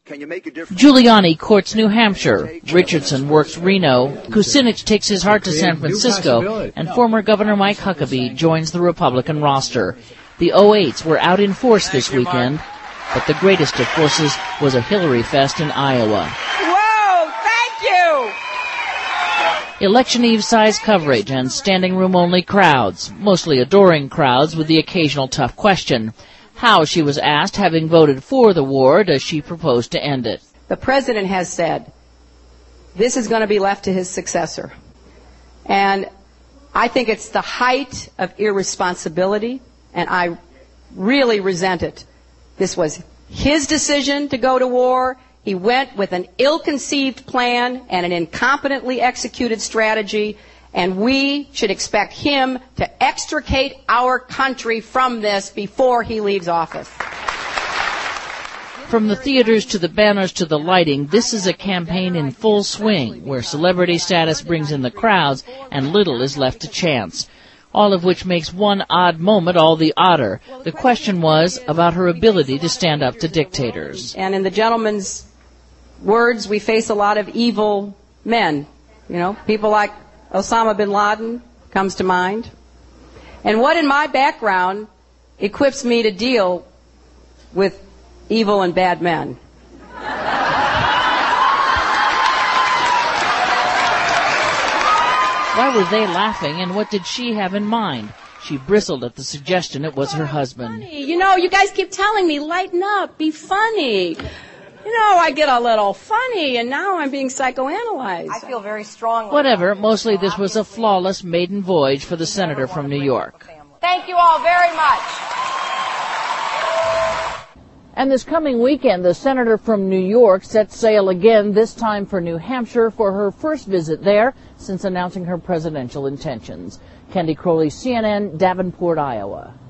Can you make a difference? Giuliani courts New Hampshire. Richardson works Reno. Kucinich takes his heart to San Francisco. And former Governor Mike Huckabee joins the Republican roster. The 08s were out in force this weekend, but the greatest of forces was a Hillary fest in Iowa. Whoa, thank you! Election Eve-size coverage and standing room-only crowds, mostly adoring crowds with the occasional tough question. How, she was asked, having voted for the war, does she propose to end it? The president has said this is going to be left to his successor. And I think it's the height of irresponsibility, and I really resent it. This was his decision to go to war. He went with an ill-conceived plan and an incompetently executed strategy, and we should expect him to extricate our country from this before he leaves office. From the theaters to the banners to the lighting, this is a campaign in full swing, where celebrity status brings in the crowds and little is left to chance. All of which makes one odd moment all the odder. The question was about her ability to stand up to dictators. And in the gentleman's words, we face a lot of evil men. You know, people like Osama bin Laden comes to mind. And what in my background equips me to deal with evil and bad men? Why were they laughing, and what did she have in mind? She bristled at the suggestion it was her husband. You know, you guys keep telling me, lighten up, be funny. You know, I get a little funny, and now I'm being psychoanalyzed. I feel very strongly. Whatever, mostly this was a flawless maiden voyage for the senator from New York. Thank you all very much. And this coming weekend, the senator from New York sets sail again, this time for New Hampshire, for her first visit there since announcing her presidential intentions. Candy Crowley, CNN, Davenport, Iowa.